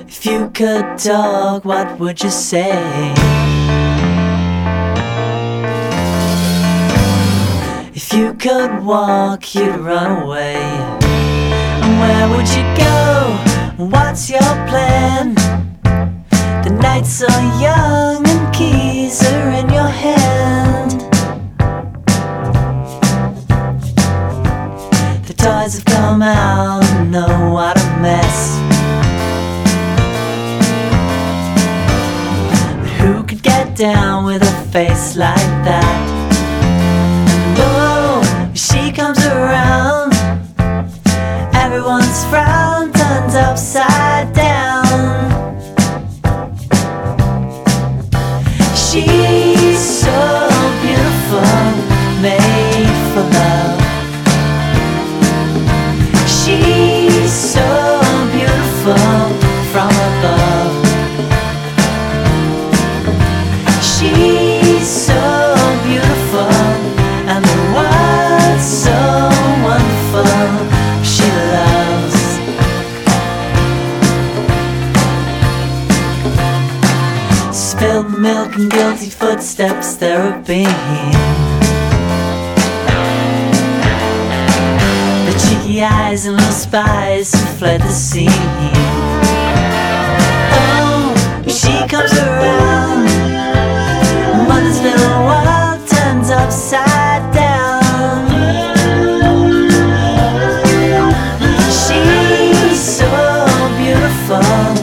If you could talk, what would you say? If you could walk, you'd run away. And where would you go? What's your plan? The nights are young and keys are in your hand. The toys have come out and know what a mess. But who could get down with a face like that? And oh, she comes around, everyone's frown turns upside down. She's so beautiful, made for love. She's so beautiful from above. She's so beautiful and the world's so wonderful. She loves. Spilled milk and guilty footsteps there have been. The cheeky eyes and little spies who fled the scene. Oh, she comes around, mother's little world turns upside down. She's so beautiful,